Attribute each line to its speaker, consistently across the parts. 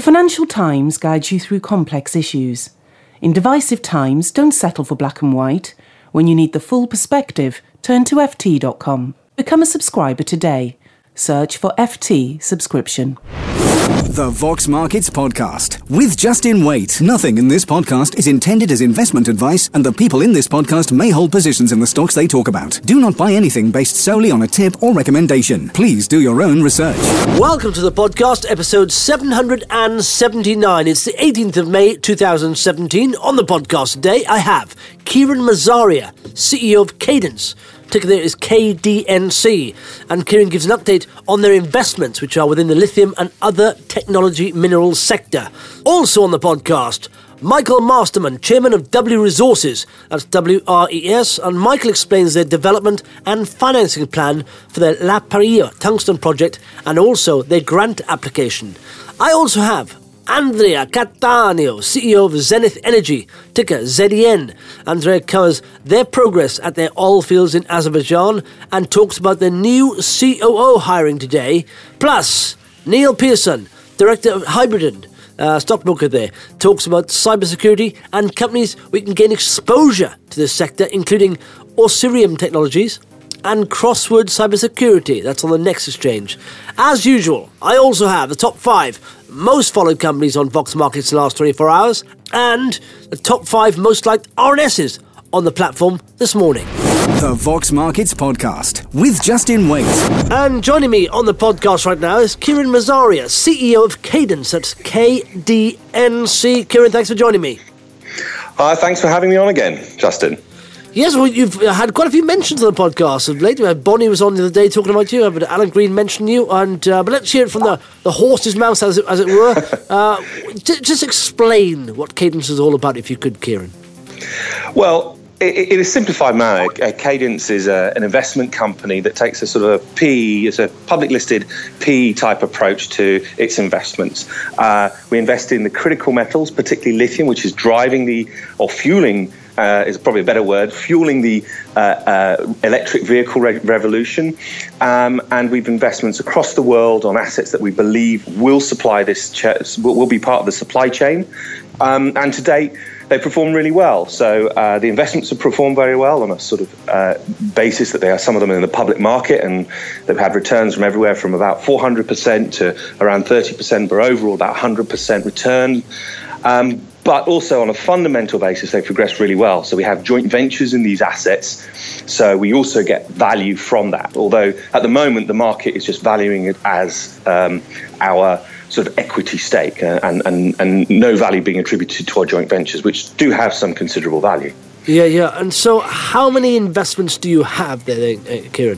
Speaker 1: Financial Times guides you through complex issues. In divisive times, don't settle for black and white. When you need the full perspective, turn to ft.com. Become a subscriber today. Search for FT subscription.
Speaker 2: The Vox Markets Podcast with Justin Waite. Nothing in this podcast is intended as investment advice, and the people in this podcast may hold positions in the stocks they talk about. Do not buy anything based solely on a tip or recommendation. Please do your own research.
Speaker 3: Welcome to the podcast, episode 779. It's the 18th of May, 2017. On the podcast today, I have Kieran Mazaria, CEO of Cadence. Ticker there is KDNC, and Kieran gives an update on their investments, which are within the lithium and other technology minerals sector. Also on the podcast, Michael Masterman, chairman of W Resources, that's WRES, and Michael explains their development and financing plan for their La Parilla tungsten project and also their grant application. I also have Andrea Cattaneo, CEO of Zenith Energy, ticker ZEN. Andrea covers their progress at their oil fields in Azerbaijan and talks about their new COO hiring today. Plus, Neil Pearson, director of Hybridon, stockbroker there, talks about cybersecurity and companies we can gain exposure to this sector, including Osirium Technologies and Crossword Cybersecurity. That's on the Next Exchange. As usual, I also have the top 5 most followed companies on Vox Markets in the last 24 hours and the top 5 most liked RNSs on the platform this morning.
Speaker 2: The Vox Markets Podcast with Justin Waite.
Speaker 3: And joining me on the podcast right now is Kieran Mazaria, CEO of Cadence. That's KDNC. Kieran, thanks for joining me.
Speaker 4: Thanks for having me on again, Justin.
Speaker 3: Yes, well, you've had quite a few mentions on the podcast of late. Bonnie was on the other day talking about you, but Alan Green mentioned you, and but let's hear it from the horse's mouth, as it were. Just explain what Cadence is all about, if you could, Kieran.
Speaker 4: Well, in a simplified manner, Cadence is an investment company that takes a sort of PE, it's a public listed PE type approach to its investments. We invest in the critical metals, particularly lithium, which is driving fueling, is probably a better word, fueling the electric vehicle revolution. And we've investments across the world on assets that we believe will supply will be part of the supply chain. And to date, they perform really well. So the investments have performed very well on a sort of basis that they are, some of them in the public market, and they've had returns from everywhere from about 400% to around 30%, but overall about 100% return. But also on a fundamental basis, they've progressed really well. So we have joint ventures in these assets. So we also get value from that. Although at the moment, the market is just valuing it as our sort of equity stake and no value being attributed to our joint ventures, which do have some considerable value.
Speaker 3: Yeah. And so how many investments do you have there, Kieran?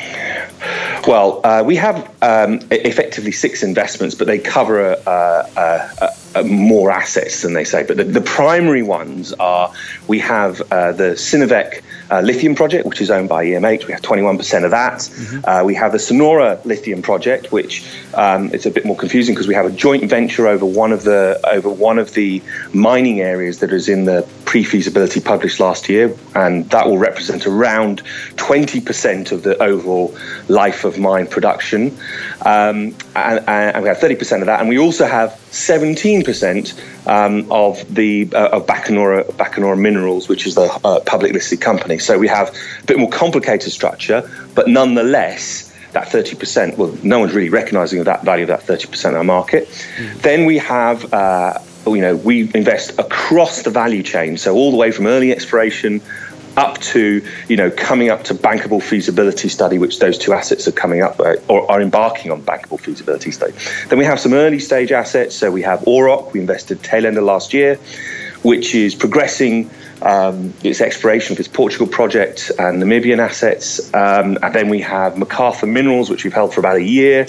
Speaker 4: Well, we have effectively 6 investments, but they cover more assets than they say. But the primary ones are, we have the Sinavec lithium project, which is owned by EMH. We have 21% of that. Mm-hmm. We have the Sonora lithium project, which it's a bit more confusing because we have a joint venture over one of the mining areas that is in the pre-feasibility published last year, and that will represent around 20% of the overall life of mine production. And we have 30% of that, and we also have 17% of the Bacanora Minerals, which is the public listed company. So we have a bit more complicated structure, but nonetheless, that 30%, well, no one's really recognizing that value of that 30% of our market. Mm. Then we have, we invest across the value chain, so all the way from early exploration up to, coming up to bankable feasibility study, which those 2 assets are coming up or are embarking on bankable feasibility study. Then we have some early stage assets. So we have Auroch, we invested tail end of last year, which is progressing its exploration of its Portugal project and Namibian assets. And then we have MacArthur Minerals, which we've held for about a year.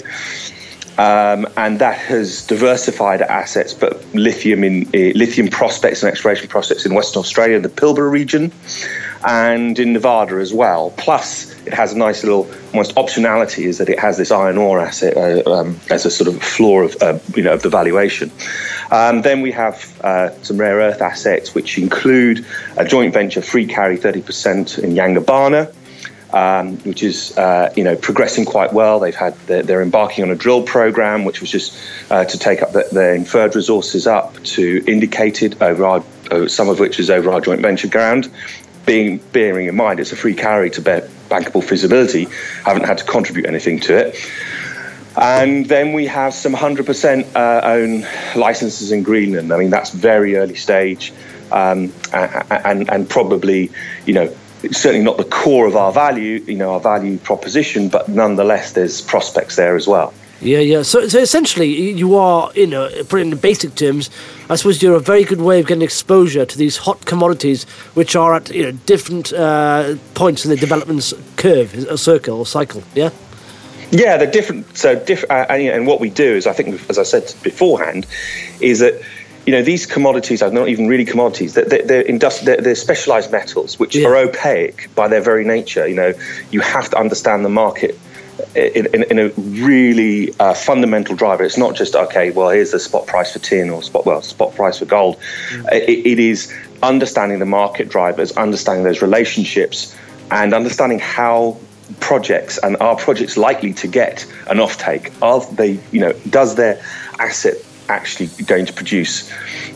Speaker 4: And that has diversified assets, but lithium prospects and exploration prospects in Western Australia, the Pilbara region, and in Nevada as well. Plus, it has a nice little almost optionality, is that it has this iron ore asset as a sort of floor of the valuation. Then we have some rare earth assets, which include a joint venture free carry 30% in Yangibana. which is progressing quite well. They're embarking on a drill program, which was just to take up their inferred resources up to indicated over some of which is over our joint venture ground. Bearing in mind it's a free carry to bankable feasibility, haven't had to contribute anything to it. And then we have some 100% own licenses in Greenland. I mean, that's very early stage, and probably, it's certainly not the core of our value proposition, but nonetheless, there's prospects there as well.
Speaker 3: Yeah. So essentially, you are, put in basic terms, I suppose you're a very good way of getting exposure to these hot commodities, which are at different points in the development curve, a circle or cycle. Yeah.
Speaker 4: Yeah, they're different. And what we do is, I think, as I said beforehand, is that these commodities are not even really commodities. They're specialized metals, which are opaque by their very nature. You have to understand the market in a really fundamental driver. It's not just, okay, well, here's the spot price for tin or spot price for gold. It is understanding the market drivers, understanding those relationships, and understanding how projects and are projects likely to get an offtake. Are they, does their asset actually going to produce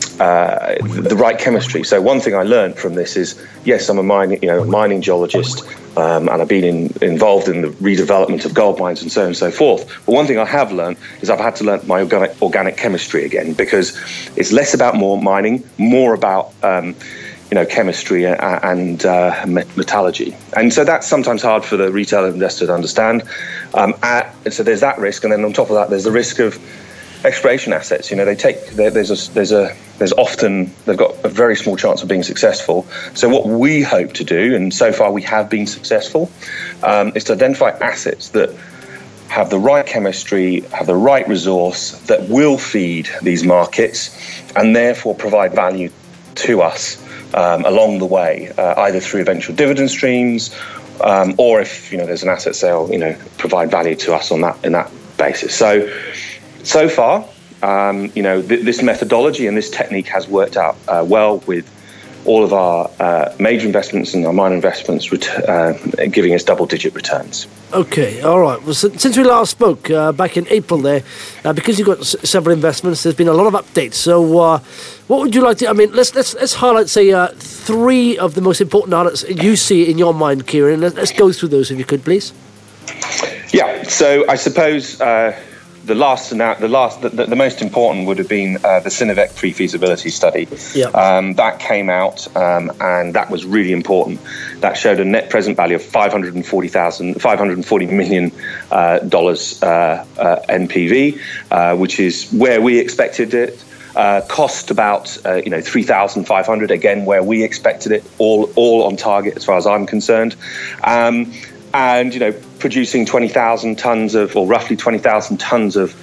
Speaker 4: the right chemistry? So one thing I learned from this is, yes, I'm a mining geologist, and I've been involved in the redevelopment of gold mines and so on and so forth. But one thing I have learned is I've had to learn my organic chemistry again, because it's less about mining, more about chemistry and metallurgy. And so that's sometimes hard for the retail investor to understand. So there's that risk, and then on top of that, there's the risk of exploration assets. There's often, they've got a very small chance of being successful. So what we hope to do, and so far we have been successful, is to identify assets that have the right chemistry, have the right resource that will feed these markets, and therefore provide value to us along the way, either through eventual dividend streams, or if there's an asset sale, provide value to us on that in that basis. So far, this methodology and this technique has worked out well with all of our major investments and our minor investments, giving us double-digit returns.
Speaker 3: Okay, all right. Well, since we last spoke back in April there, because you've got several investments, there's been a lot of updates. So what would you like to... let's highlight, say, three of the most important highlights you see in your mind, Kieran. Let's go through those, if you could, please.
Speaker 4: Yeah, so I suppose... The most important would have been the Sinovac pre-feasibility study. That came out, and that was really important. That showed a net present value of $540 million NPV, which is where we expected it. Cost about $3,500, again where we expected it. All on target as far as I'm concerned. And producing 20,000 tons of, or roughly 20,000 tons of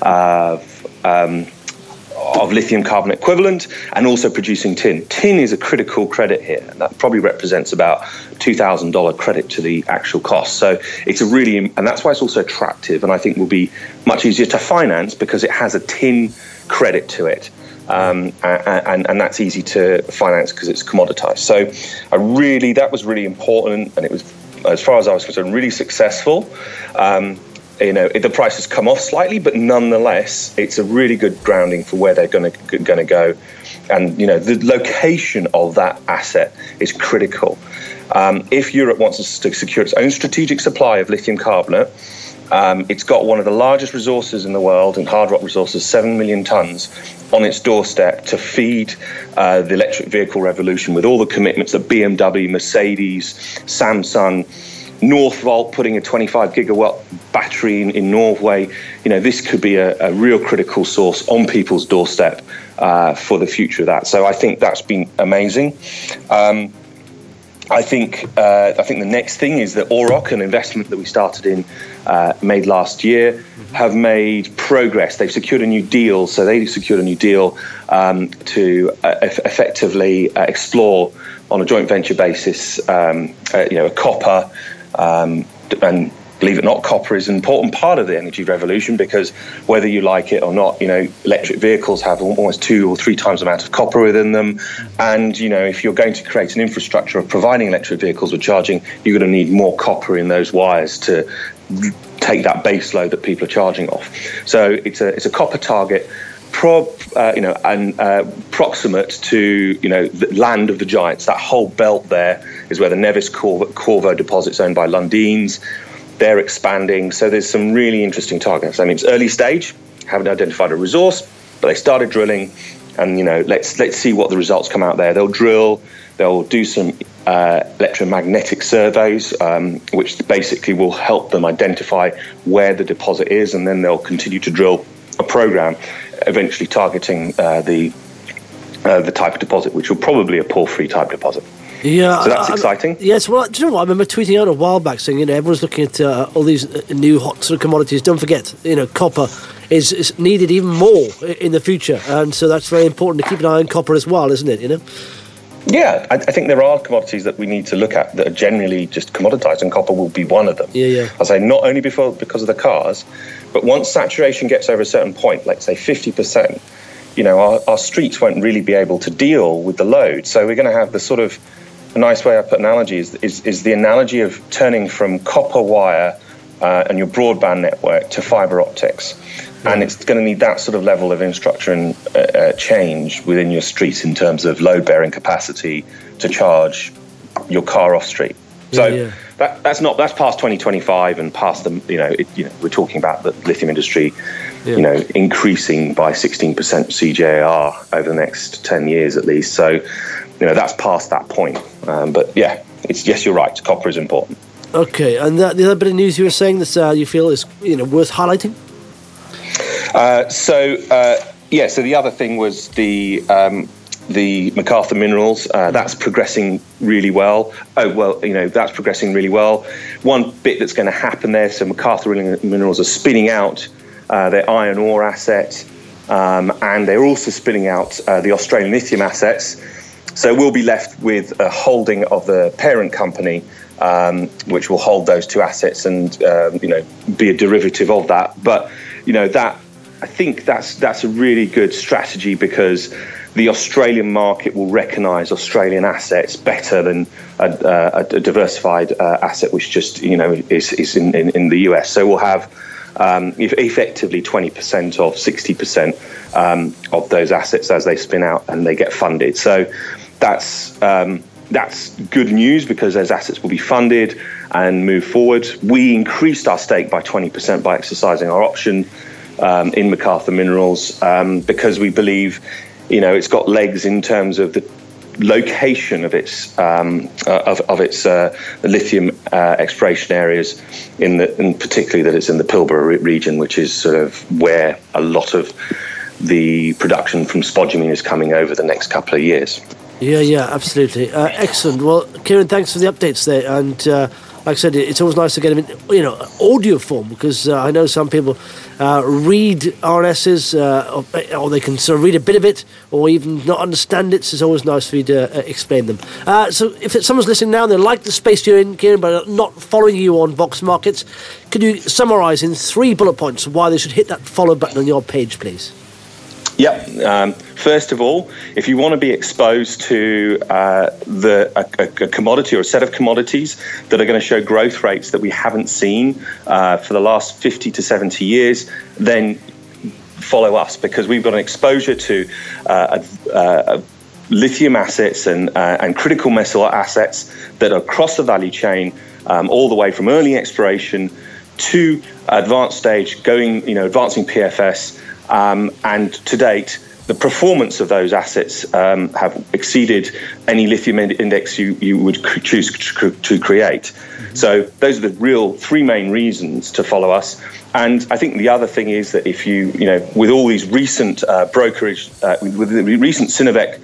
Speaker 4: lithium carbonate equivalent, and also producing tin. Tin is a critical credit here, and that probably represents about $2,000 credit to the actual cost. So it's and that's why it's also attractive, and I think will be much easier to finance because it has a tin credit to it. And that's easy to finance because it's commoditized. So that was really important, and it was, as far as I was concerned, really successful. The price has come off slightly, but nonetheless, it's a really good grounding for where they're going to go. And the location of that asset is critical. If Europe wants to secure its own strategic supply of lithium carbonate, it's got one of the largest resources in the world in hard rock resources, 7 million tons, on its doorstep to feed the electric vehicle revolution, with all the commitments that BMW, Mercedes, Samsung, Northvolt putting a 25 gigawatt battery in Norway. This could be a real critical source on people's doorstep for the future of that. So I think that's been amazing. I think the next thing is that Auroch, an investment that we started in, made last year, have made progress. They've secured a new deal. So they secured a new deal to effectively explore on a joint venture basis, a copper and believe it or not, copper is an important part of the energy revolution, because whether you like it or not, electric vehicles have almost 2 or 3 times the amount of copper within them. And, if you're going to create an infrastructure of providing electric vehicles with charging, you're going to need more copper in those wires to take that base load that people are charging off. So it's a copper target, proximate to the land of the giants. That whole belt there is where the Nevis Corvo deposit's owned by Lundins. They're expanding, so there's some really interesting targets. I mean, it's early stage, haven't identified a resource, but they started drilling, and let's see what the results come out there. They'll drill, they'll do some electromagnetic surveys, which basically will help them identify where the deposit is, and then they'll continue to drill a program, eventually targeting the type of deposit, which will probably a porphyry type deposit.
Speaker 3: Yeah,
Speaker 4: so that's exciting.
Speaker 3: Yes, well, do you know what? I remember tweeting out a while back saying, everyone's looking at all these new hot sort of commodities. Don't forget, copper is needed even more in the future, and so that's very important to keep an eye on copper as well, isn't it?
Speaker 4: Yeah, I think there are commodities that we need to look at that are generally just commoditized, and copper will be one of them.
Speaker 3: Yeah.
Speaker 4: I say not only because of the cars, but once saturation gets over a certain point, let's say 50%, our streets won't really be able to deal with the load. So we're going to have the sort of, a nice way I put analogy is the analogy of turning from copper wire and your broadband network to fiber optics. And it's going to need that sort of level of infrastructure and change within your streets in terms of load-bearing capacity to charge your car off street. So that's past 2025 and past the we're talking about the lithium industry, increasing by 16% CJR over the next 10 years at least. So that's past that point. But yes, you're right. Copper is important.
Speaker 3: Okay, and the other bit of news you were saying that you feel is worth highlighting.
Speaker 4: So the other thing was the McArthur Minerals. That's progressing really well. That's progressing really well. One bit that's going to happen there, so McArthur Minerals are spinning out their iron ore asset, and they're also spinning out the Australian lithium assets. So we'll be left with a holding of the parent company, which will hold those 2 assets and be a derivative of that. But that, I think that's a really good strategy, because the Australian market will recognise Australian assets better than a diversified asset which just is in the US. So we'll have effectively 20% of 60% of those assets as they spin out and they get funded. So that's good news, because those assets will be funded and move forward. We increased our stake by 20% by exercising our option in McArthur Minerals, because we believe it's got legs in terms of the location of its lithium exploration areas, and particularly that it's in the Pilbara region, which is sort of where a lot of the production from spodumene is coming over the next couple of years.
Speaker 3: Yeah, absolutely. Excellent. Well, Kieran, thanks for the updates there. And like I said, it's always nice to get them in, audio form, because I know some people read RNSs, or they can sort of read a bit of it, or even not understand it. So it's always nice for you to explain them. So if someone's listening now and they like the space you're in, Kieran, but not following you on Vox Markets, could you summarise in 3 bullet points why they should hit that follow button on your page, please?
Speaker 4: Yep. First of all, if you want to be exposed to a commodity or a set of commodities that are going to show growth rates that we haven't seen for the last 50 to 70 years, then follow us, because we've got an exposure to lithium assets and critical metal assets that are across the value chain, all the way from early exploration to advanced stage, advancing PFS. And to date, the performance of those assets have exceeded any lithium index you would choose to create. So those are the real 3 main reasons to follow us. And I think the other thing is that if with all these recent brokerage, with the recent Sinavec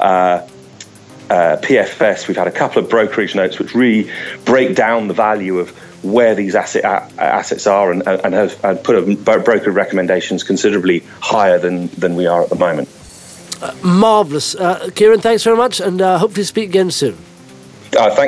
Speaker 4: PFS, we've had a couple of brokerage notes which really break down the value of where these assets are and have put broker recommendations considerably higher than we are at the moment.
Speaker 3: Marvellous. Kieran, thanks very much, and hopefully speak again soon.
Speaker 4: Thank you.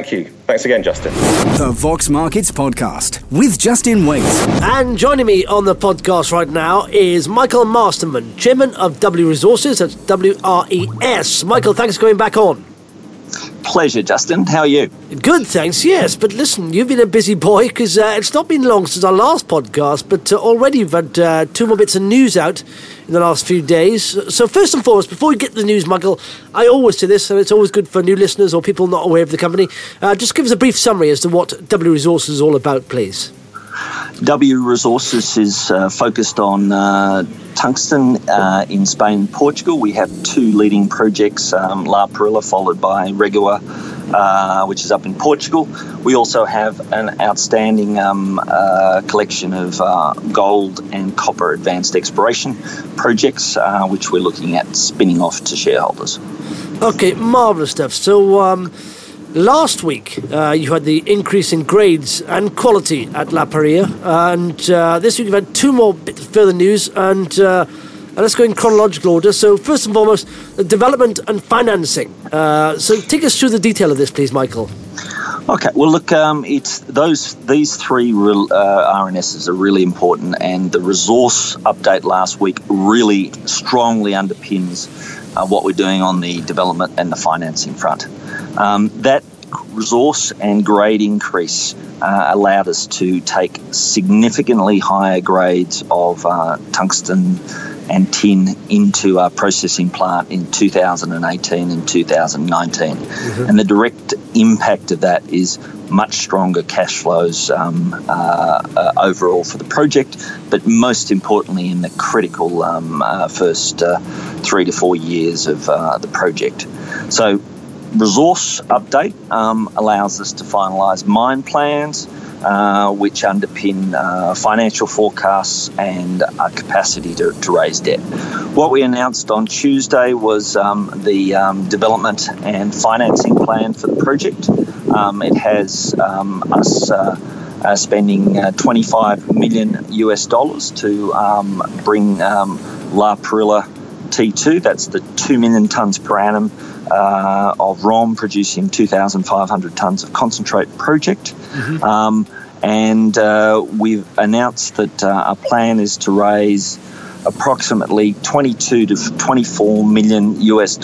Speaker 4: Thanks again, Justin.
Speaker 2: The Vox Markets Podcast with Justin Waite.
Speaker 3: And joining me on the podcast right now is Michael Masterman, Chairman of W Resources, that's WRES. Michael, thanks for coming back on.
Speaker 5: Pleasure, Justin. How are you?
Speaker 3: Good, thanks, yes. But listen, you've been a busy boy because it's not been long since our last podcast, but already you've had 2 more bits of news out in the last few days. So first and foremost, before we get to the news, Michael, I always say this, and it's always good for new listeners or people not aware of the company. Just give us a brief summary as to what W Resources is all about, please.
Speaker 5: W Resources is focused on tungsten in Spain and Portugal. We have 2 leading projects, La Perilla followed by Regua, which is up in Portugal. We also have an outstanding collection of gold and copper advanced exploration projects, which we're looking at spinning off to shareholders.
Speaker 3: Okay, marvellous stuff. So last week you had the increase in grades and quality at La Perilla, and this week you've had 2 more bits of further news, and let's go in chronological order. So first and foremost, the development and financing. So take us through the detail of this, please, Michael.
Speaker 5: Okay, well, look, it's these 3 RNSs are really important, and the resource update last week really strongly underpins what we're doing on the development and the financing front. That resource and grade increase allowed us to take significantly higher grades of tungsten and tin into our processing plant in 2018 and 2019. Mm-hmm. And the direct impact of that is much stronger cash flows overall for the project, but most importantly in the critical first 3 to 4 years of the project. So resource update allows us to finalise mine plans, which underpin financial forecasts and capacity to raise debt. What we announced on Tuesday was the development and financing plan for the project. It has us spending $25 million to bring La Perilla T2, that's the 2 million tonnes per annum of ROM producing 2,500 tonnes of concentrate project. Mm-hmm. And we've announced that our plan is to raise approximately $22 to $24 million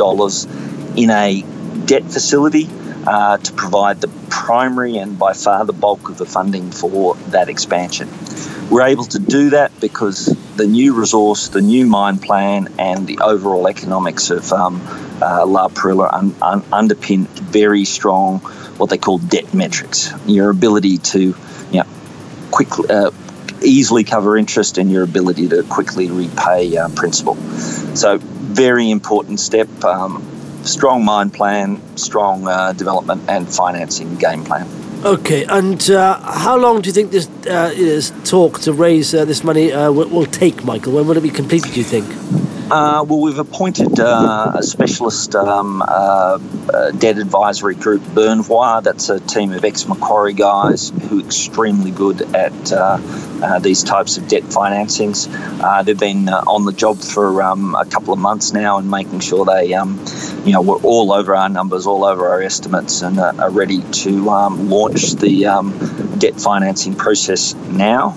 Speaker 5: in a debt facility to provide the primary and by far the bulk of the funding for that expansion. We're able to do that because the new resource, the new mine plan, and the overall economics of La Perilla underpin very strong, what they call debt metrics. Your ability to, quickly, easily cover interest, and your ability to quickly repay principal. So, very important step. Strong mine plan, strong development and financing game plan.
Speaker 3: Okay, and how long do you think this talk to raise this money will take, Michael? When will it be completed, do you think?
Speaker 5: Well, we've appointed a specialist debt advisory group, Bernvois. That's a team of ex-Macquarie guys who are extremely good at these types of debt financings. They've been on the job for a couple of months now and making sure they, we're all over our numbers, all over our estimates, and are ready to launch the debt financing process now.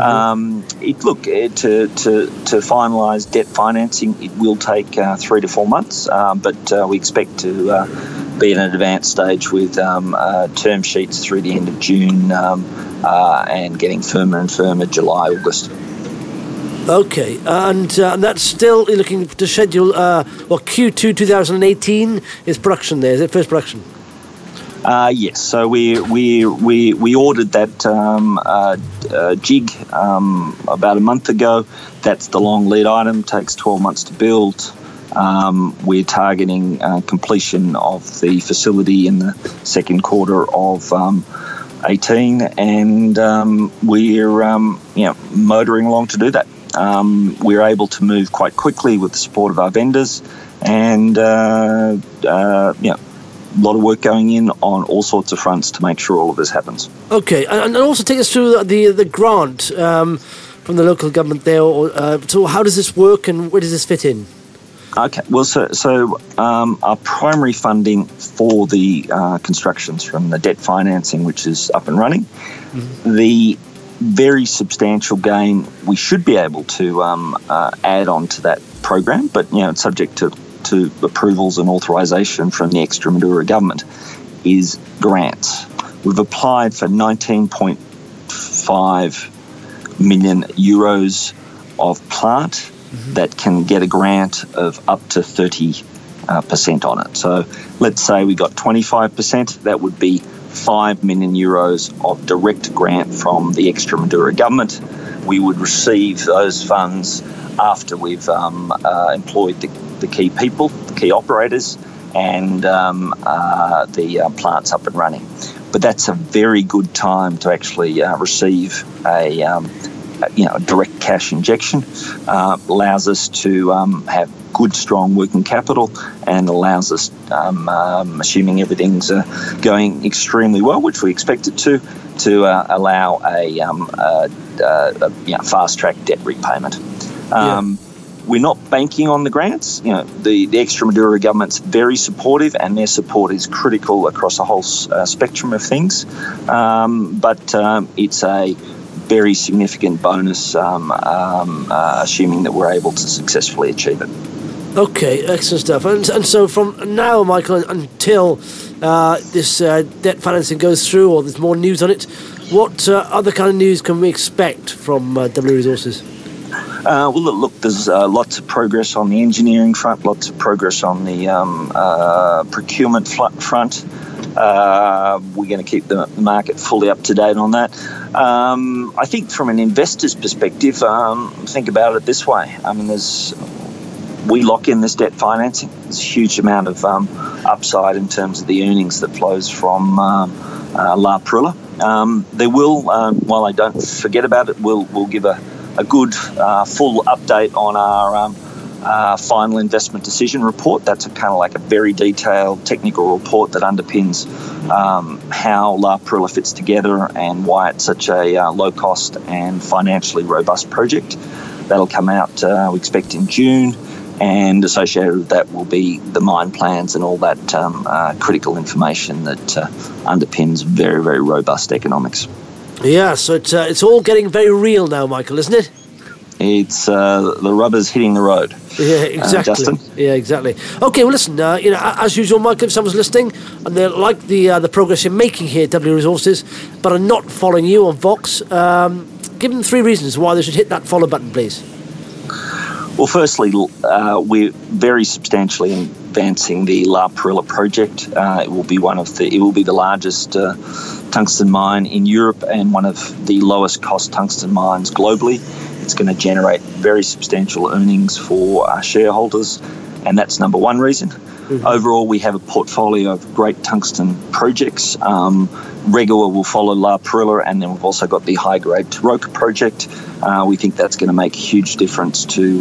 Speaker 5: To finalise debt financing, it will take 3 to 4 months, but we expect to be in an advanced stage with term sheets through the end of June and getting firmer and firmer July, August.
Speaker 3: Okay, and that's still looking to schedule, Q2 2018 is production there, is it first production?
Speaker 5: Yes, so we ordered that jig about a month ago. That's the long lead item, takes 12 months to build. We're targeting completion of the facility in the second quarter of 18, and we're motoring along to do that. We're able to move quite quickly with the support of our vendors, and a lot of work going in on all sorts of fronts to make sure all of this happens. Okay,
Speaker 3: and also take us through the grant from the local government there. So how does this work, and where does this fit in?
Speaker 5: Okay, well, so our primary funding for the construction's from the debt financing, which is up and running. Mm-hmm. The very substantial gain we should be able to add on to that program, but it's subject to approvals and authorisation from the Extremadura government, is grants. We've applied for 19.5 million euros of plant that can get a grant of up to 30% on it. So let's say we got 25%, that would be 5 million euros of direct grant from the Extremadura government. We would receive those funds after we've employed the key people, the key operators, and the plant's up and running. But that's a very good time to actually receive a direct cash injection. Allows us to have good, strong working capital, and allows us, assuming everything's going extremely well, which we expect it to allow a fast-track debt repayment. We're not banking on the grants. The Extremadura government's very supportive, and their support is critical across a whole spectrum of things. But it's a very significant bonus, assuming that we're able to successfully achieve it.
Speaker 3: Okay, excellent stuff. And so from now, Michael, until this debt financing goes through, or there's more news on it, what other kind of news can we expect from W Resources?
Speaker 5: Well, look, there's lots of progress on the engineering front, lots of progress on the procurement front. We're going to keep the market fully up to date on that. I think from an investor's perspective, think about it this way. I mean, we lock in this debt financing. There's a huge amount of upside in terms of the earnings that flows from La Perla. There will, while I don't forget about it, we'll give a good full update on our final investment decision report. That's kind of like a very detailed technical report that underpins how La Perla fits together and why it's such a low-cost and financially robust project. That'll come out, we expect, in June, and associated with that will be the mine plans and all that critical information that underpins very, very robust economics.
Speaker 3: Yeah, so it's all getting very real now, Michael, isn't it?
Speaker 5: It's the rubber's hitting the road.
Speaker 3: Yeah, exactly.
Speaker 5: Justin?
Speaker 3: Yeah, exactly. Okay, well, listen, as usual, Michael, if someone's listening and they like the progress you're making here at W Resources, but are not following you on Vox, give them 3 reasons why they should hit that follow button, please.
Speaker 5: Well, firstly, we're very substantially advancing the La Perla project. It will be the largest tungsten mine in Europe and one of the lowest cost tungsten mines globally. It's going to generate very substantial earnings for our shareholders, and that's number one reason. Mm-hmm. Overall, we have a portfolio of great tungsten projects. Regua will follow La Perla, and then we've also got the high-grade Taroka project. We think that's going to make a huge difference to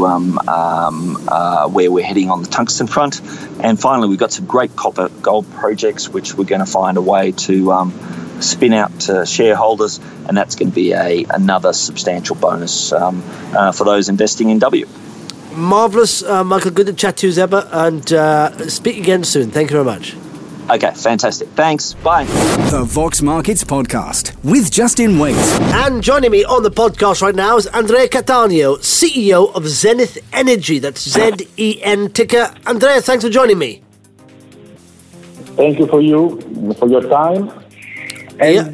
Speaker 5: where we're heading on the tungsten front. And finally, we've got some great copper gold projects, which we're going to find a way to spin out to shareholders, and that's going to be another substantial bonus for those investing in W.
Speaker 3: Marvellous, Michael. Good to chat to you as ever, and speak again soon. Thank you very much.
Speaker 5: Okay, fantastic. Thanks. Bye.
Speaker 2: The Vox Markets Podcast with Justin Waite.
Speaker 3: And joining me on the podcast right now is Andrea Cattaneo, CEO of Zenith Energy. That's Z-E-N ticker. Andrea, thanks for joining me.
Speaker 6: Thank you for your time. And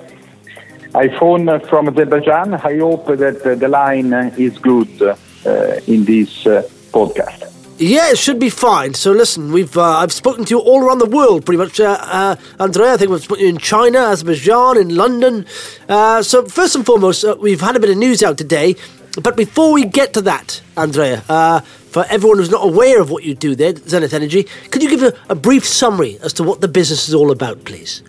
Speaker 6: I phone from Azerbaijan. I hope that the line is good in this podcast.
Speaker 3: Yeah, it should be fine. So listen, I've spoken to you all around the world, pretty much, Andrea. I think we've spoken to you in China, Azerbaijan, in London. So first and foremost, we've had a bit of news out today. But before we get to that, Andrea, for everyone who's not aware of what you do there, Zenith Energy, could you give a brief summary as to what the business is all about, please?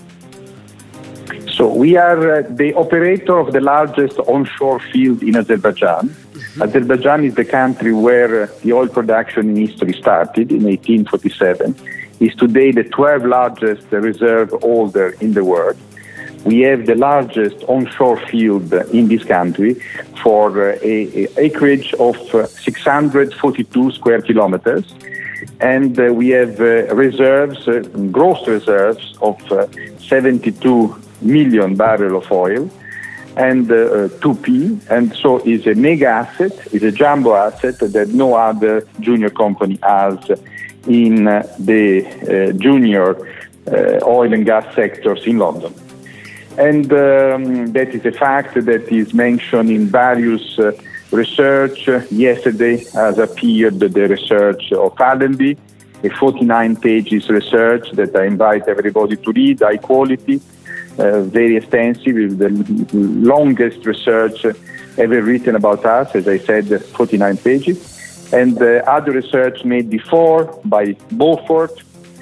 Speaker 6: So we are the operator of the largest onshore field in Azerbaijan. Mm-hmm. Azerbaijan is the country where the oil production in history started in 1847. It's today the 12th largest reserve holder in the world. we have the largest onshore field in this country for an acreage of 642 square kilometers. And we have reserves, gross reserves of 72 million barrels of oil and 2P. And so it's a mega asset, it's a jumbo asset that no other junior company has in the junior oil and gas sectors in London. And that is a fact that is mentioned in various research. Yesterday has appeared the research of Allenby, a 49 pages research that I invite everybody to read, high quality, very extensive, with the longest research ever written about us, as I said, 49 pages. And other research made before by Beaufort,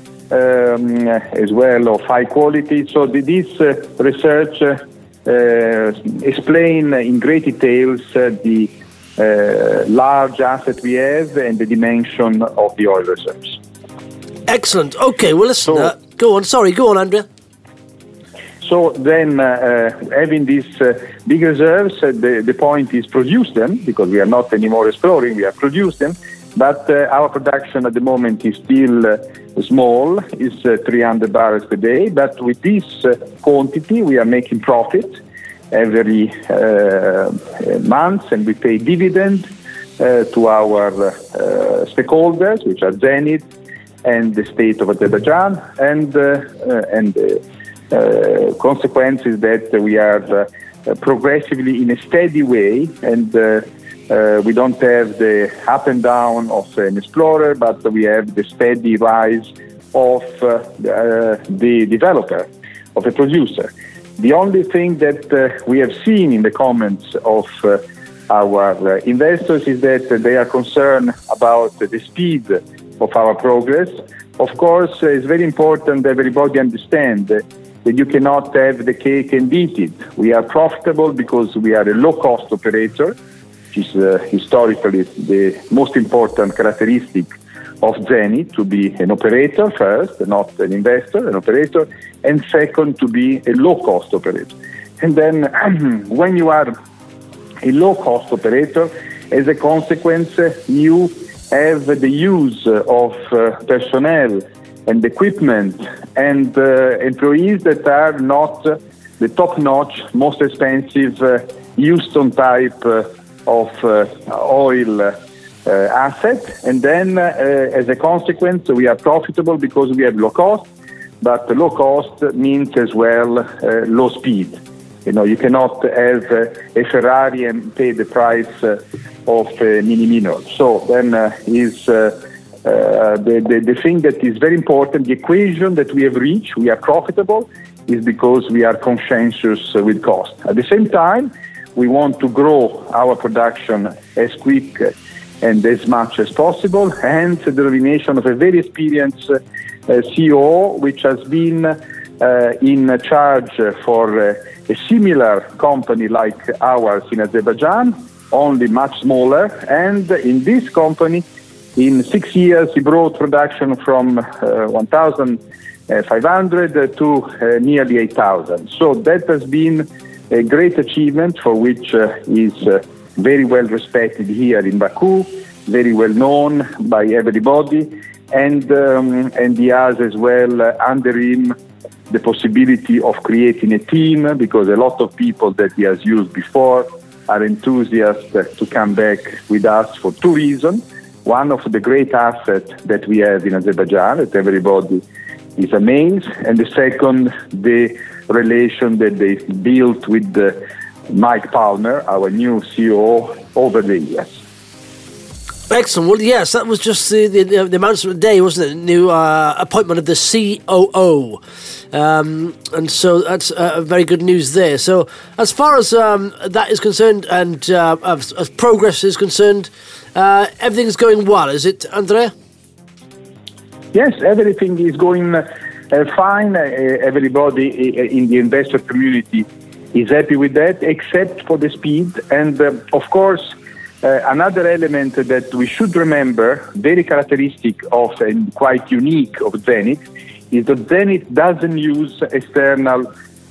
Speaker 6: as well, of high quality. So this research explain in great details the large asset we have and the dimension of the oil reserves.
Speaker 3: Excellent. Okay, well, listen, go on, Andrea.
Speaker 6: So then, having these big reserves, the point is produce them, because we are not anymore exploring, we have produced them. But our production at the moment is still small, is 300 barrels per day. But with this quantity, we are making profit every month, and we pay dividend to our stakeholders, which are Zenith and the state of Azerbaijan, and consequences that we are progressively in a steady way, and we don't have the up and down of an explorer, but we have the steady rise of the developer, of a producer. The only thing that we have seen in the comments of our investors is that they are concerned about the speed of our progress. Of course, it's very important that everybody understand that you cannot have the cake and eat it. We are profitable because we are a low-cost operator, which is historically the most important characteristic of Zenith, to be an operator first, not an investor, an operator, and second, to be a low-cost operator. And then when you are a low-cost operator, as a consequence, you have the use of personnel and equipment and employees that are not the top-notch, most expensive Houston type of oil asset. And then as a consequence, we are profitable because we have low cost, but low cost means as well low speed. You cannot have a Ferrari and pay the price of a Mini Minor. So then is the thing that is very important, the equation that we have reached, we are profitable, is because we are conscientious with cost. At the same time, we want to grow our production as quick and as much as possible, hence the nomination of a very experienced CEO, which has been in charge for a similar company like ours in Azerbaijan, only much smaller. And in this company, in 6 years, he brought production from 1,500 to nearly 8,000. So that has been a great achievement for which he is very well respected here in Baku, very well known by everybody, and he has as well under him the possibility of creating a team, because a lot of people that he has used before are enthusiasts to come back with us for two reasons. One of the great assets that we have in Azerbaijan, that everybody is amazed, and the second, the relation that they built with Mike Palmer, our new CEO, over the years.
Speaker 3: Excellent. Well, yes, that was just the announcement today, wasn't it? New appointment of the COO. And so that's very good news there. So as far as that is concerned, and as progress is concerned, everything's going well, is it, Andrea?
Speaker 6: Yes, everything is going fine. Everybody in the investor community is happy with that, except for the speed. And of course, another element that we should remember, very characteristic of and quite unique of Zenith, is that Zenith doesn't use external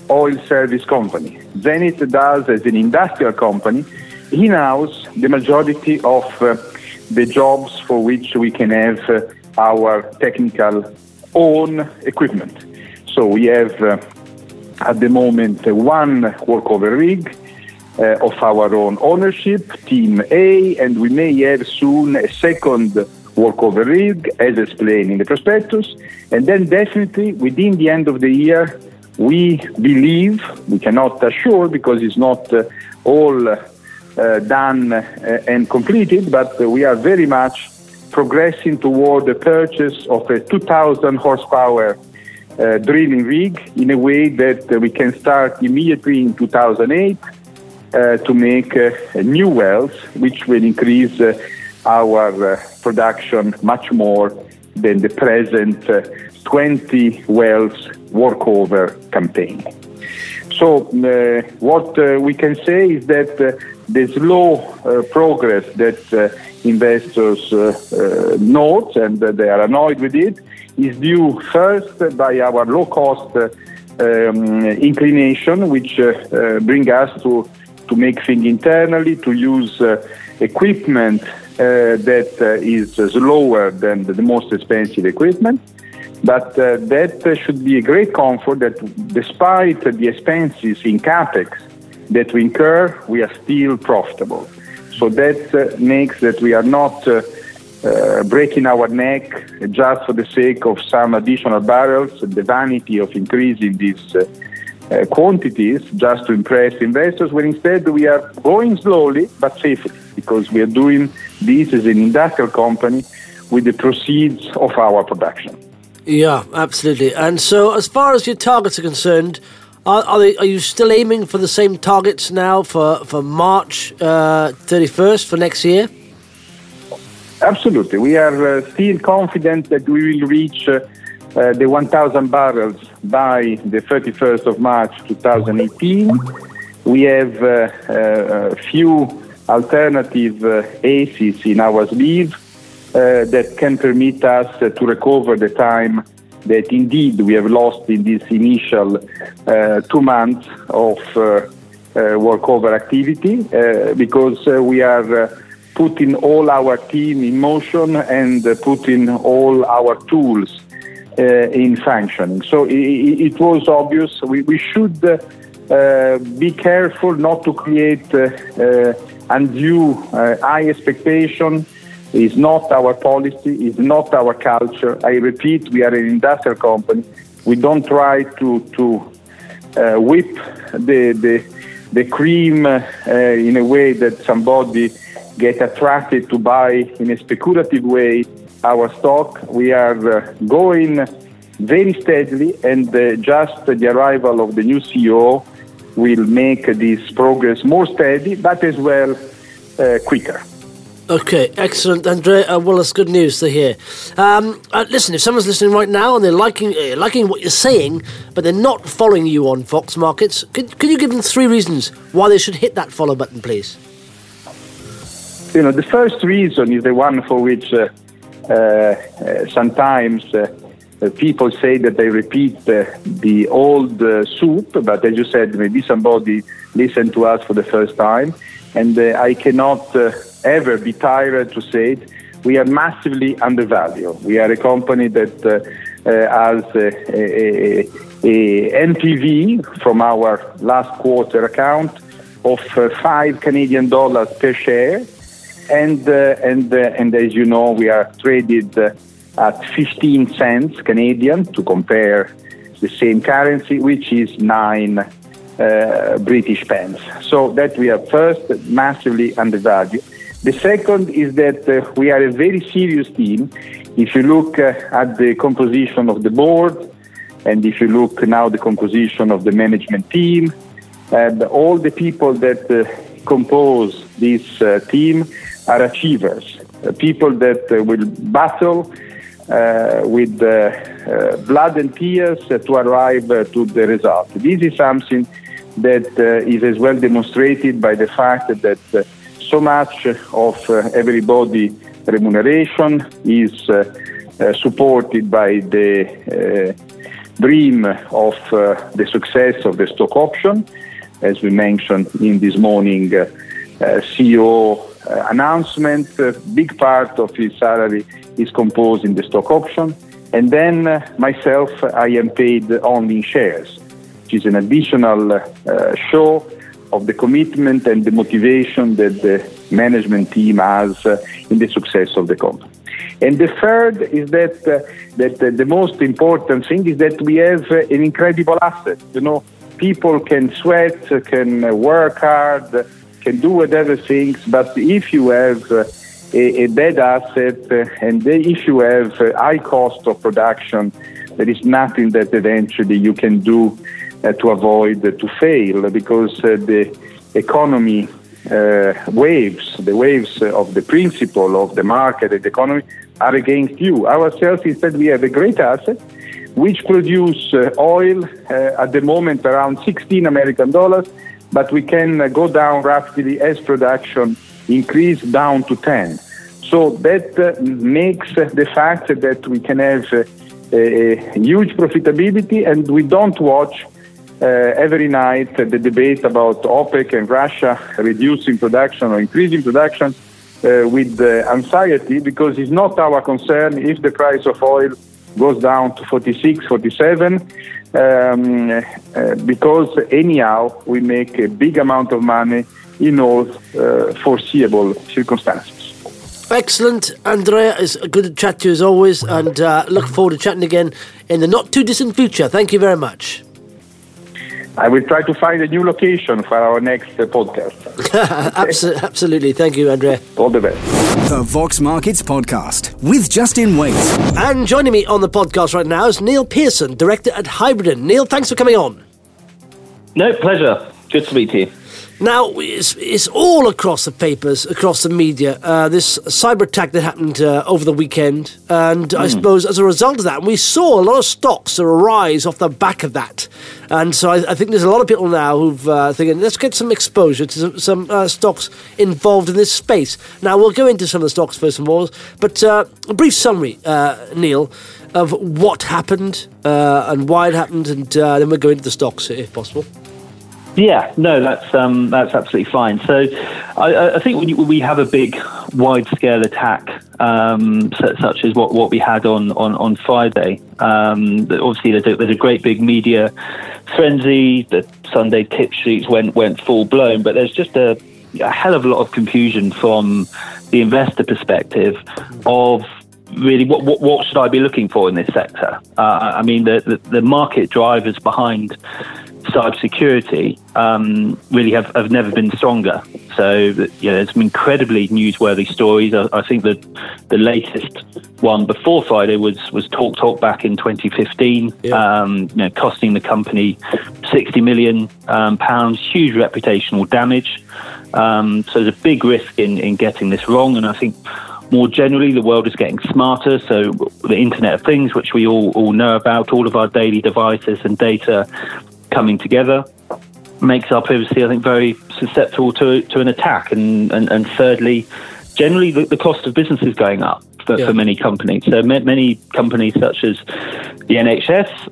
Speaker 6: oil service company. Zenith does, as an industrial company, in-house the majority of the jobs for which we can have our technical own equipment. So we have at the moment one workover rig of our own ownership, Team A, and we may have soon a second workover rig, as explained in the prospectus. And then definitely within the end of the year, we believe, we cannot assure because it's not all done and completed, but we are very much progressing toward the purchase of a 2,000 horsepower drilling rig in a way that we can start immediately in 2008 to make new wells, which will increase our production much more than the present 20 wells workover campaign. So what we can say is that the slow progress that investors note, and they are annoyed with it, is due first by our low-cost inclination, which bring us to make things internally, to use equipment that is slower than the most expensive equipment. But that should be a great comfort that despite the expenses in CapEx that we incur, we are still profitable. So that makes that we are not breaking our neck just for the sake of some additional barrels, the vanity of increasing these quantities just to impress investors, when instead we are going slowly but safely, because we are doing this as an industrial company with the proceeds of our production.
Speaker 3: Yeah, absolutely. And so as far as your targets are concerned, are you still aiming for the same targets now for March 31st for next year?
Speaker 6: Absolutely. We are still confident that we will reach the 1,000 barrels by the 31st of March 2018. We have a few alternative aces in our sleeve that can permit us to recover the time that indeed we have lost in this initial 2 months of workover activity, because we are putting all our team in motion and putting all our tools in functioning. So it was obvious we should be careful not to create undue high expectation. It's not our policy, it's not our culture. I repeat, we are an industrial company. We don't try to whip the cream in a way that somebody get attracted to buy in a speculative way our stock. We are going very steadily, and just the arrival of the new CEO will make this progress more steady, but as well quicker.
Speaker 3: Okay, excellent, Andrea. Well, that's good news to hear. Listen, if someone's listening right now and they're liking what you're saying, but they're not following you on Vox Markets, could you give them 3 reasons why they should hit that follow button, please?
Speaker 6: The first reason is the one for which sometimes people say that they repeat the old soup, but as you said, maybe somebody listened to us for the first time, and I cannot ever be tired to say it. We are massively undervalued. We are a company that has a NPV from our last quarter account of $5 Canadian per share, and as you know, we are traded at 15 cents Canadian to compare the same currency, which is 9 British pence. So that we are first massively undervalued. The second is that we are a very serious team. If you look at the composition of the board, and if you look now the composition of the management team, all the people that compose this team are achievers, people that will battle with blood and tears to arrive to the result. This is something that is as well demonstrated by the fact that so much of everybody remuneration is supported by the dream of the success of the stock option. As we mentioned in this morning CEO announcement, a big part of his salary is composed in the stock option. And then myself, I am paid only in shares, which is an additional show of the commitment and the motivation that the management team has in the success of the company. And the third is that the most important thing is that we have an incredible asset. People can sweat, can work hard, can do whatever things, but if you have a bad asset and if you have high cost of production, there is nothing that eventually you can do to avoid to fail, because the economy waves of the principle of the market and the economy are against you. Ourselves, instead, we have a great asset which produce oil at the moment around $16 American, but we can go down rapidly as production increase down to 10. So that makes the fact that we can have a huge profitability, and we don't watch every night the debate about OPEC and Russia reducing production or increasing production with anxiety, because it's not our concern if the price of oil goes down to 46, 47, because anyhow we make a big amount of money in all foreseeable circumstances.
Speaker 3: Excellent, Andrea. It's good to chat to you as always, and look forward to chatting again in the not too distant future. Thank you very much.
Speaker 6: I will try to find a new location for our next podcast.
Speaker 3: Absolutely. Thank you, Andrea.
Speaker 6: All the best.
Speaker 2: The Vox Markets Podcast with Justin Waite.
Speaker 3: And joining me on the podcast right now is Neil Pearson, Director at Hybridan. Neil, thanks for coming on.
Speaker 7: No, pleasure. Good to meet you.
Speaker 3: Now, it's all across the papers, across the media, this cyber attack that happened over the weekend. And I suppose as a result of that, we saw a lot of stocks arise off the back of that. And so I think there's a lot of people now who've thinking, let's get some exposure to some stocks involved in this space. Now, we'll go into some of the stocks first of all, but a brief summary, Neil, of what happened and why it happened, and then we'll go into the stocks if possible.
Speaker 7: Yeah, no, that's absolutely fine. So I think we have a big, wide-scale attack, such as what we had on Friday. Obviously, there's a great big media frenzy. The Sunday tip sheets went full-blown, but there's just a hell of a lot of confusion from the investor perspective of really what should I be looking for in this sector. I mean, the market drivers behind cybersecurity really have never been stronger. So there's some incredibly newsworthy stories. I think that the latest one before Friday was TalkTalk back in 2015, costing the company £60 million, huge reputational damage. So there's a big risk in getting this wrong, and I think more generally the world is getting smarter. So the Internet of Things, which we all know about, all of our daily devices and data coming together, makes our privacy, I think, very susceptible to an attack. And thirdly, generally the cost of business is going up for many companies. So many companies such as the NHS,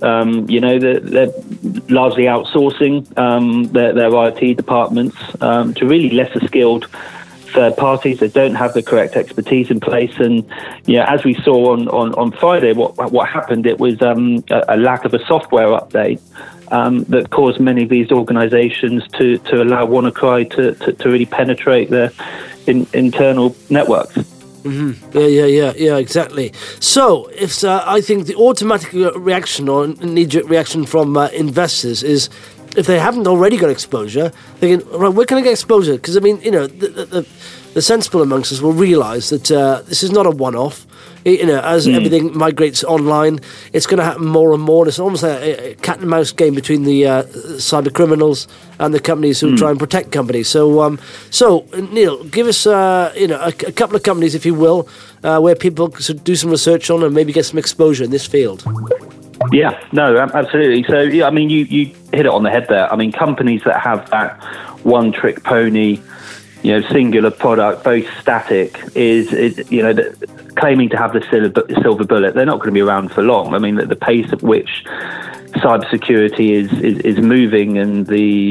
Speaker 7: they're largely outsourcing their IT departments to really lesser skilled third parties that don't have the correct expertise in place. And as we saw on Friday, what happened, it was a lack of a software update that caused many of these organizations to allow WannaCry to really penetrate their internal networks.
Speaker 3: Mm-hmm. Yeah, exactly. So, if I think the automatic reaction or knee-jerk reaction from investors is, if they haven't already got exposure, thinking, right, where can I get exposure? Because, I mean, the sensible amongst us will realise that this is not a one-off. As everything migrates online, it's going to happen more and more. It's almost like a cat and mouse game between the cyber criminals and the companies who try and protect companies. So, Neil, give us a couple of companies, if you will, where people should do some research on and maybe get some exposure in this field.
Speaker 7: Yeah, no, absolutely. So, I mean, you hit it on the head there. I mean, companies that have that one-trick pony, singular product, very static, is claiming to have the silver bullet. They're not going to be around for long. I mean, the pace at which cybersecurity is moving and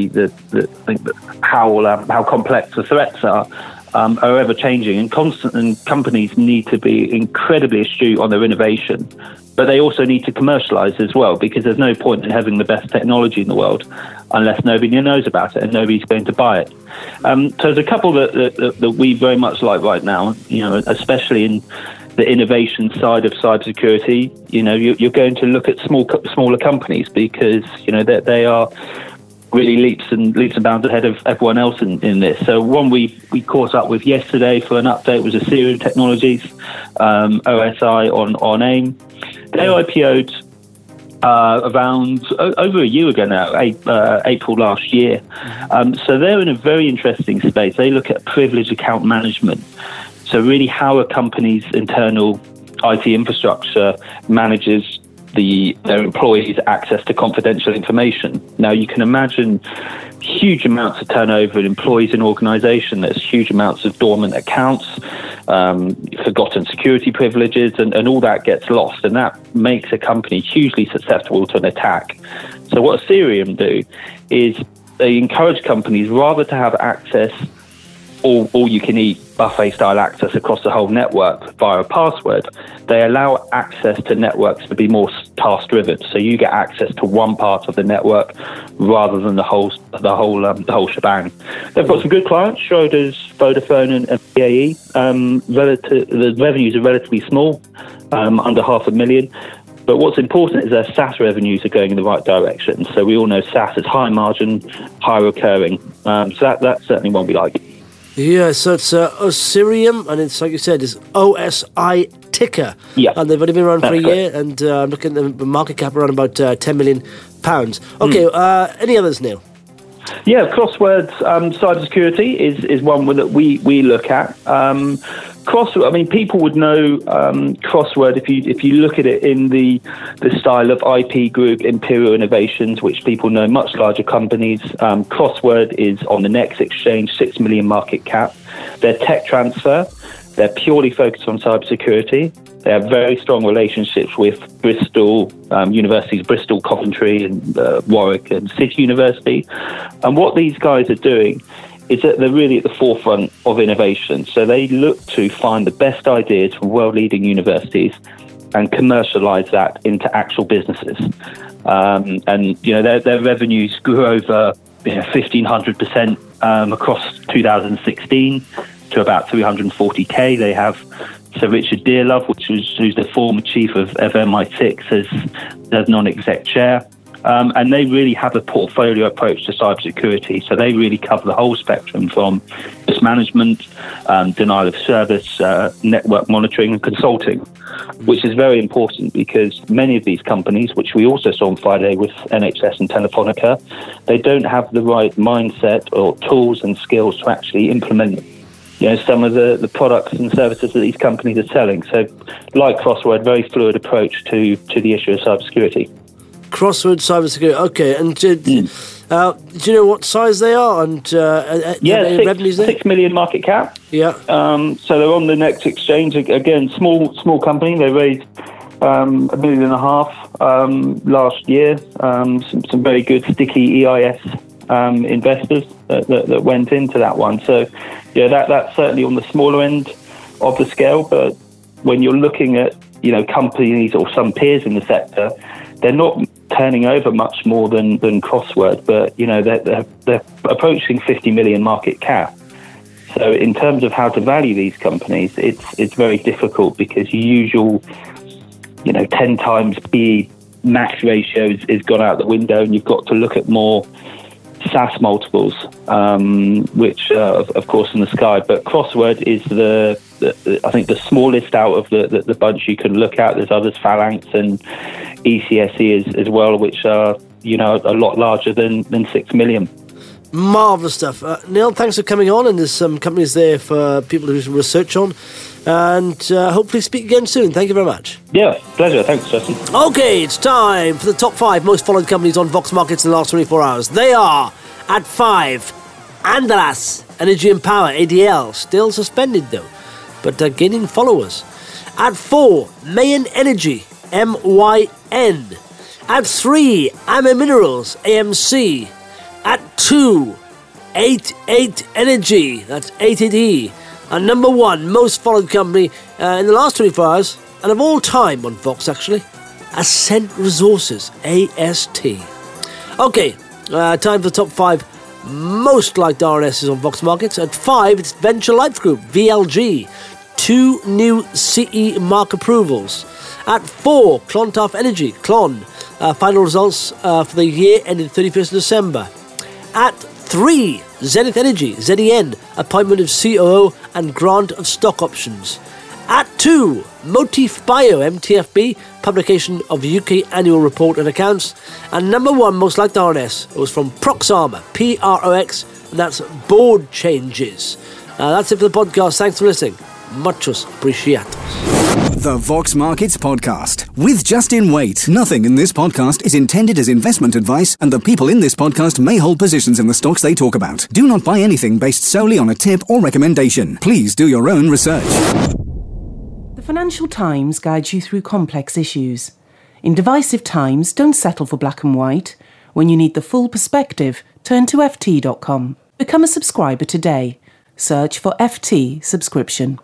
Speaker 7: how complex the threats are ever changing, and companies need to be incredibly astute on their innovation, but they also need to commercialize as well, because there's no point in having the best technology in the world unless nobody knows about it and nobody's going to buy it. So there's a couple that we very much like right now, especially in the innovation side of cybersecurity. You're going to look at smaller companies, because they are really leaps and bounds ahead of everyone else in this. So one we caught up with yesterday for an update was Assyrian Technologies, OSI on AIM. They IPO'd around over a year ago now, April last year. So they're in a very interesting space. They look at privileged account management. So really how a company's internal IT infrastructure manages their employees' access to confidential information. Now, you can imagine huge amounts of turnover in employees in an organisation. There's huge amounts of dormant accounts, forgotten security privileges, and all that gets lost. And that makes a company hugely susceptible to an attack. So what Assyrian do is they encourage companies, rather to have access, all you can eat buffet style access across the whole network via a password, they allow access to networks to be more task driven. So you get access to one part of the network rather than the whole shebang. They've got some good clients: Schroders, Vodafone, and BAE. The revenues are relatively small, under $500,000. But what's important is their SaaS revenues are going in the right direction. So we all know SaaS is high margin, high recurring. So that's certainly one we like.
Speaker 3: Yeah, so it's Osirium, and it's, like you said, it's OSI ticker.
Speaker 7: Yeah.
Speaker 3: And they've only been around for a year,
Speaker 7: correct.
Speaker 3: and I'm looking at the market cap around about £10 million. Okay, any others, Neil?
Speaker 7: Yeah, Crosswords cybersecurity is one that we look at. Crossword, I mean, people would know Crossword if you look at it in the style of IP Group, Imperial Innovations, which people know, much larger companies. Crossword is on the Next Exchange, 6 million market cap. They're tech transfer. They're purely focused on cybersecurity. They have very strong relationships with Bristol universities, Bristol, Coventry, and Warwick, and City University. And what these guys are doing is that they're really at the forefront of innovation. So they look to find the best ideas from world-leading universities and commercialize that into actual businesses. And their revenues grew over 1,500% across 2016 to about 340k. They have Sir Richard Dearlove, who's the former chief of MI6 as non-exec chair. And they really have a portfolio approach to cybersecurity. So they really cover the whole spectrum from risk management, denial of service, network monitoring and consulting, which is very important because many of these companies, which we also saw on Friday with NHS and Telefonica, they don't have the right mindset or tools and skills to actually implement some of the products and services that these companies are selling. So like Crossword, very fluid approach to the issue of cybersecurity.
Speaker 3: Crossword cybersecurity. Okay, and do you know what size they are and revenues there?
Speaker 7: 6 million market cap.
Speaker 3: Yeah.
Speaker 7: So they're on the Next Exchange again. Small company. They raised $1.5 million last year. Some very good sticky EIS investors that went into that one. So that's certainly on the smaller end of the scale. But when you're looking at companies or some peers in the sector, they're not turning over much more than Crossword, but they're approaching 50 million market cap. So in terms of how to value these companies, it's very difficult because usual 10 times PE max ratio is gone out the window, and you've got to look at more SaaS multiples, which of course in the sky. But Crossword is I think the smallest out of the bunch you can look at. There's others, Phalanx and ECSE as well, which are a lot larger than 6 million.
Speaker 3: Marvellous stuff. Neil, thanks for coming on, and there's some companies there for people to do some research on, and hopefully speak again soon. Thank you very much.
Speaker 7: Yeah, pleasure. Thanks, Justin.
Speaker 3: Okay, it's time for the top 5 most followed companies on Vox Markets in the last 24 hours. They are, at 5, Andalas, Energy and Power, ADL, still suspended though, but gaining followers. At 4, Mayen Energy, MYN. At 3, Amber Minerals, AMC. At 2, 88 Energy, that's 88E. And number 1, most followed company in the last 24 hours, and of all time on Vox actually, Ascent Resources, AST. Okay, time for the top 5 most liked RNSs on Vox Markets. At 5, it's Venture Life Group, VLG. 2 new CE mark approvals. At 4, Clontarf Energy, Clon. Final results for the year ending 31st December. At 3, Zenith Energy, ZEN, appointment of COO and grant of stock options. At 2, Motif Bio, MTFB, publication of UK annual report and accounts. And number 1 most liked RNS was from Proxarma, PROX, and that's board changes. That's it for the podcast. Thanks for listening. Muchos apreciados.
Speaker 2: The Vox Markets Podcast with Justin Waite. Nothing in this podcast is intended as investment advice, and the people in this podcast may hold positions in the stocks they talk about. Do not buy anything based solely on a tip or recommendation. Please do your own research.
Speaker 1: The Financial Times guides you through complex issues. In divisive times, don't settle for black and white. When you need the full perspective, turn to ft.com. Become a subscriber today. Search for FT subscription.